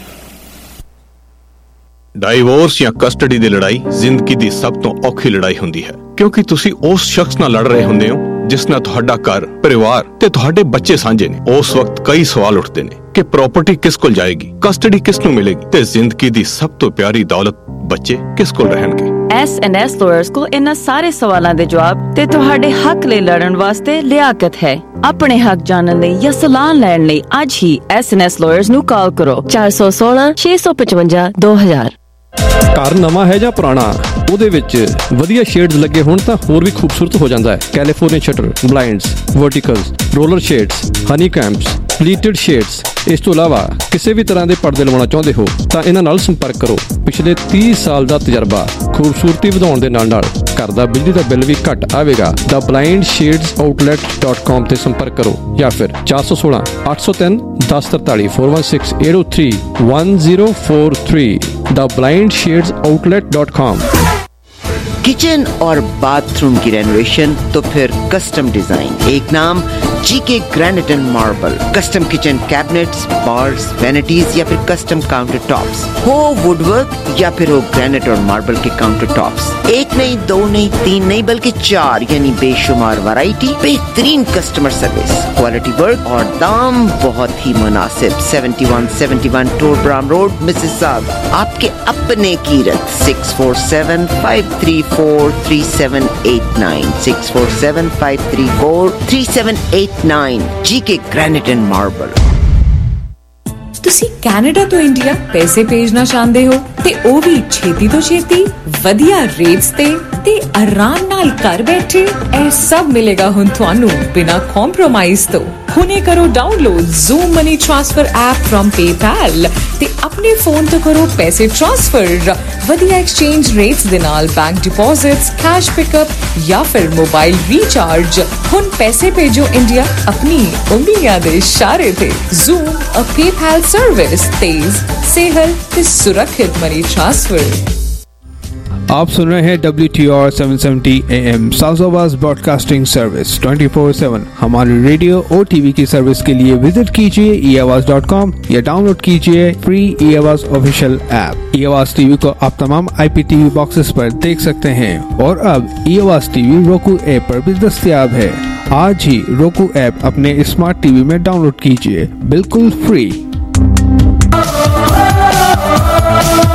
Divorce ਜਾਂ custody ਦੀ ਲੜਾਈ ਜ਼ਿੰਦਗੀ ਦੀ ਸਭ ਤੋਂ ਔਖੀ ਲੜਾਈ ਹੁੰਦੀ ਹੈ ਕਿਉਂਕਿ ਤੁਸੀਂ ਉਸ ਸ਼ਖਸ ਨਾਲ ਲੜ ਰਹੇ ਹੁੰਦੇ ਹੋ ਜਿਸ ਨਾਲ ਤੁਹਾਡਾ ਘਰ, ਪਰਿਵਾਰ ਤੇ ਤੁਹਾਡੇ ਬੱਚੇ ਸਾਂਝੇ ਨੇ। ਉਸ ਵਕਤ ਕਈ ਸਵਾਲ ਉੱਠਦੇ ਨੇ ਕਿ ਪ੍ਰਾਪਰਟੀ ਕਿਸ ਕੋਲ ਜਾਏਗੀ, ਕਸਟਡੀ ਕਿਸ ਨੂੰ ਮਿਲੇਗੀ ਤੇ ਜ਼ਿੰਦਗੀ ਦੀ ਸਭ ਤੋਂ ਪਿਆਰੀ ਦੌਲਤ ਬੱਚੇ ਕਿਸ ਕੋਲ ਰਹਿਣਗੇ। ਐਸ ਐਂਡ ਐਸ ਲਾਇਰਸ ਕੋਲ ਇਹਨਾਂ ਸਾਰੇ ਸਵਾਲਾਂ ਦੇ ਜਵਾਬ ਤੇ ਤੁਹਾਡੇ ਹੱਕ ਲਈ ਲੜਨ ਵਾਸਤੇ ਲਿਆਕਤ ਹੈ। ਆਪਣੇ ਹੱਕ ਜਾਣਨ ਲਈ ਜਾਂ ਸਲਾਹ ਲੈਣ ਲਈ ਅੱਜ ਹੀ ਐਸ ਐਂਡ ਐਸ ਲਾਇਰਸ ਨੂੰ ਕਾਲ ਕਰੋ ਚਾਰ ਸੌ ਸੋਲਾਂ ਛੇ ਸੌ ਪਚਵੰਜਾ ਦੋ ਹਜ਼ਾਰ। ਘਰ ਨਵਾਂ ਹੈ ਜਾਂ ਪੁਰਾਣਾ, ਉਹਦੇ ਵਿੱਚ ਵਧੀਆ ਸ਼ੇਡਸ ਲੱਗੇ ਹੋਣ ਤਾਂ ਹੋਰ ਵੀ ਖੂਬਸੂਰਤ ਹੋ ਜਾਂਦਾ ਹੈ। California shutter, blinds, verticals, roller shades, honey combs, pleated shades. ਇਸ ਤੋਂ ਇਲਾਵਾ ਕਿਸੇ ਵੀ ਤਰ੍ਹਾਂ ਦੇ ਪਰਦੇ ਲਵਾਉਣਾ ਚਾਹੁੰਦੇ ਹੋ ਤਾਂ ਇਹਨਾਂ ਨਾਲ ਸੰਪਰਕ ਕਰੋ। ਪਿਛਲੇ ਤੀਹ ਸਾਲ ਦਾ ਤਜਰਬਾ, ਖੂਬਸੂਰਤੀ ਵਧਾਉਣ ਦੇ ਨਾਲ ਨਾਲ ਘਰ ਦਾ ਬਿਜਲੀ ਦਾ ਬਿੱਲ ਵੀ ਘੱਟ ਆਵੇਗਾ। ਦਾ blind shades outlet dot com ਤੇ ਸੰਪਰਕ ਕਰੋ ਜਾਂ ਫਿਰ ਚਾਰ ਸੌ ਸੋਲਾਂ ਅੱਠ ਸੌ ਤਿੰਨ ਦਸ ਤਰਤਾਲੀ four one six eight zero three one zero four three the blind shades outlet dot com। Kitchen और बाथरूम की रेनोवेशन तो फिर कस्टम डिजाइन, एक नाम GK granite and marble. Custom kitchen cabinets, bars, vanities या फिर कस्टम काउंटर टॉप्स, हो woodwork या फिर हो ग्रेनाइट और मार्बल के काउंटर टॉप्स। एक नहीं, दो नहीं, तीन नहीं बल्कि चार, यानी बेशुमार वैरायटी, बेहतरीन कस्टमर सर्विस, क्वालिटी वर्क और दाम बहुत ही मुनासिब। Seventy one seventy one Torbram road, Mississauga. आपके अपने Keerat six four seven five three four three seven eight nine six four seven five three four three seven eight nine G K Granite and Marble। The ਤੁਸੀਂ Canada ਤੋਂ India ਪੈਸੇ ਭੇਜਣਾ ਚਾਹੁੰਦੇ ਹੋ ਤੇ ਉਹ ਵੀ ਛੇਤੀ ਤੋਂ ਛੇਤੀ ਵਧੀਆ ਰੇਟਸ ਤੇ ਤੇ ਆਰਾਮ ਨਾਲ ਘਰ ਬੈਠੇ ਇਹ ਸਭ ਮਿਲੇਗਾ ਹੁਣ ਤੁਹਾਨੂੰ ਬਿਨਾ ਕੰਪਰੋਮਾਈਜ਼ ਤੋਂ। ਹੁਣੇ ਕਰੋ download zoom money transfer app from PayPal ਤੇ ਆਪਣੇ ਫੋਨ ਤੋਂ ਕਰੋ ਪੈਸੇ ਟ੍ਰਾਂਸਫਰ ਵਧੀਆ ਐਕਸਚੇਂਜ ਰੇਟਸ ਦੇ ਨਾਲ ਬੈਂਕ ਡਿਪੋਜ਼ਿਟਸ ਕੈਸ਼ ਪਿਕਅਪ ਜਾਂ ਫਿਰ ਮੋਬਾਈਲ ਰੀਚਾਰਜ। ਹੁਣ ਪੈਸੇ ਭੇਜੋ ਇੰਡੀਆ ਆਪਣੀ ਉਮੀਦਾਂ ਦੇ ਇਸ਼ਾਰੇ ਤੇ। ਜ਼ੂਮ ਅ PayPal सर्विस तेज सेहल ते सुरक्षित मनी ट्रांसफर। आप सुन रहे हैं W T R seven seventy A M south broadcasting service twenty four seven. हमारी रेडियो और टीवी की सर्विस के लिए विजिट कीजिए ई आवाज डॉट कॉम या डाउनलोड कीजिए free e Awaaz official app. ई आवाज टीवी को आप तमाम आई पी टीवी बॉक्सेस पर देख सकते हैं और अब ई आवाज टीवी roku ऐप पर भी दस्तयाब है। आज ही roku ऐप अपने स्मार्ट टीवी में डाउनलोड कीजिए बिल्कुल फ्री।